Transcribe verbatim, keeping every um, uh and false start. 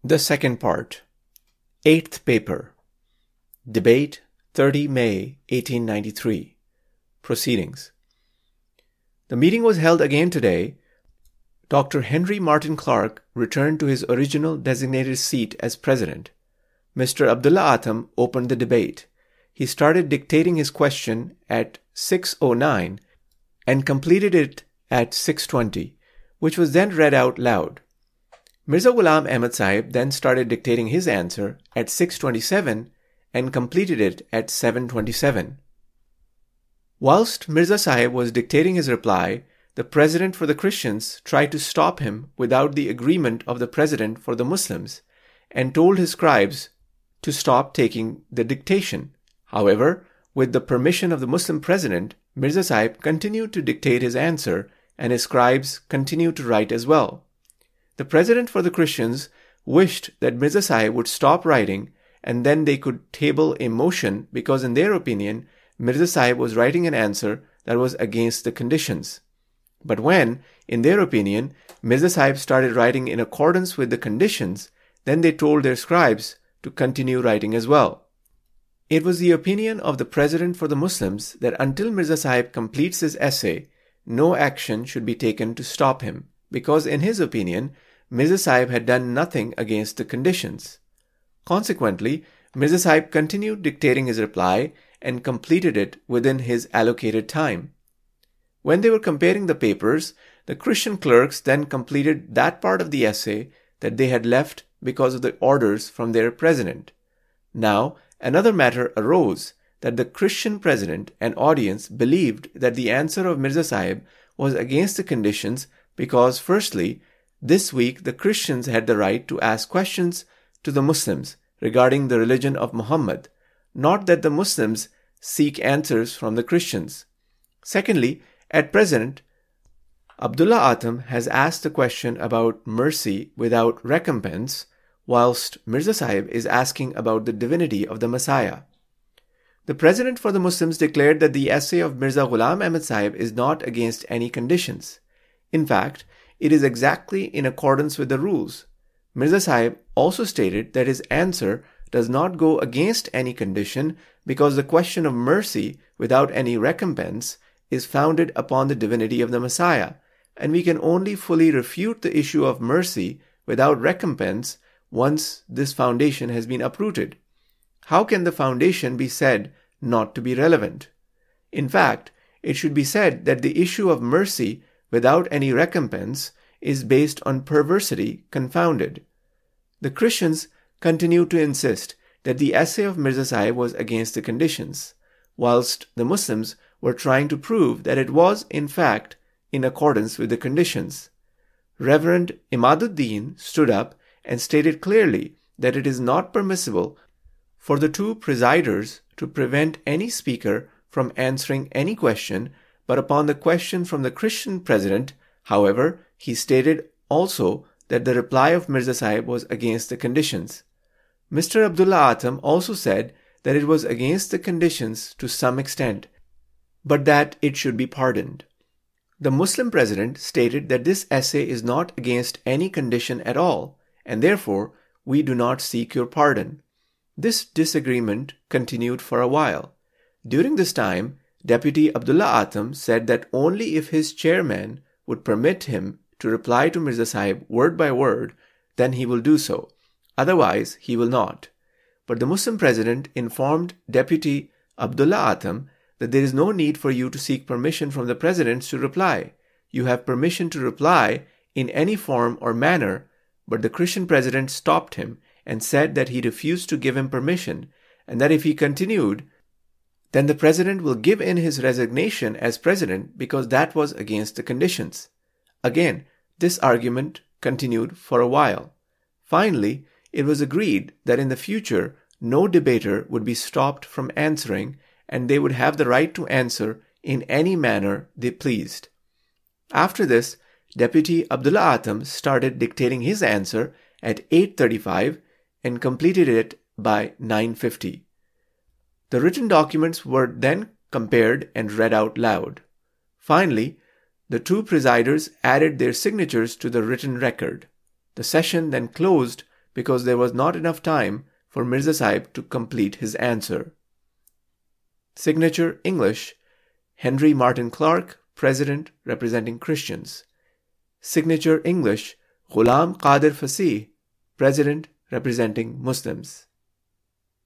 The second part. Eighth paper. Debate, the thirtieth of May, eighteen ninety-three. Proceedings. The meeting was held again today. Doctor Henry Martin Clark returned to his original designated seat as president. Mister Abdullah Atam opened the debate. He started dictating his question at six oh nine and completed it at six twenty, which was then read out loud. Mirza Ghulam Ahmad Sahib then started dictating his answer at six twenty-seven and completed it at seven twenty-seven. Whilst Mirza Sahib was dictating his reply, the president for the Christians tried to stop him without the agreement of the president for the Muslims and told his scribes to stop taking the dictation. However, with the permission of the Muslim president, Mirza Sahib continued to dictate his answer and his scribes continued to write as well. The president for the Christians wished that Mirza Sahib would stop writing and then they could table a motion because in their opinion, Mirza Sahib was writing an answer that was against the conditions. But when, in their opinion, Mirza Sahib started writing in accordance with the conditions, then they told their scribes to continue writing as well. It was the opinion of the president for the Muslims that until Mirza Sahib completes his essay, no action should be taken to stop him, because in his opinion, Mirza Sahib had done nothing against the conditions. Consequently, Mirza Sahib continued dictating his reply and completed it within his allocated time. When they were comparing the papers, the Christian clerks then completed that part of the essay that they had left because of the orders from their president. Now, another matter arose that the Christian president and audience believed that the answer of Mirza Sahib was against the conditions because, firstly, this week the Christians had the right to ask questions to the Muslims regarding the religion of Muhammad, not that the Muslims seek answers from the Christians. Secondly, at present, Abdullah Atam has asked a question about mercy without recompense, whilst Mirza Sahib is asking about the divinity of the Messiah. The president for the Muslims declared that the essay of Mirza Ghulam Ahmad Sahib is not against any conditions. In fact, it is exactly in accordance with the rules. Mirza Sahib also stated that his answer does not go against any condition because the question of mercy without any recompense is founded upon the divinity of the Messiah, and we can only fully refute the issue of mercy without recompense once this foundation has been uprooted. How can the foundation be said not to be relevant? In fact, it should be said that the issue of mercy without any recompense is based on perversity confounded. The Christians continued to insist that the essay of Mirza Sahib was against the conditions, whilst the Muslims were trying to prove that it was, in fact, in accordance with the conditions. Reverend Imaduddin stood up and stated clearly that it is not permissible for the two presiders to prevent any speaker from answering any question, but upon the question from the Christian president, however, he stated also that the reply of Mirza Sahib was against the conditions. Mister Abdullah Atam also said that it was against the conditions to some extent, but that it should be pardoned. The Muslim president stated that this essay is not against any condition at all, and therefore we do not seek your pardon. This disagreement continued for a while. During this time, Deputy Abdullah Atam said that only if his chairman would permit him to reply to Mirza Sahib word by word, then he will do so. Otherwise, he will not. But the Muslim president informed Deputy Abdullah Atam that there is no need for you to seek permission from the president to reply. You have permission to reply in any form or manner, but the Christian president stopped him and said that he refused to give him permission, and that if he continued, then the president will give in his resignation as president because that was against the conditions. Again, this argument continued for a while. Finally, it was agreed that in the future no debater would be stopped from answering and they would have the right to answer in any manner they pleased. After this, Deputy Abdullah Atam started dictating his answer at eight thirty-five and completed it by nine fifty. The written documents were then compared and read out loud. Finally, the two presiders added their signatures to the written record. The session then closed because there was not enough time for Mirza Sahib to complete his answer. Signature English, Henry Martin Clark, President, representing Christians. Signature English, Ghulam Qadir Fasih, President, representing Muslims.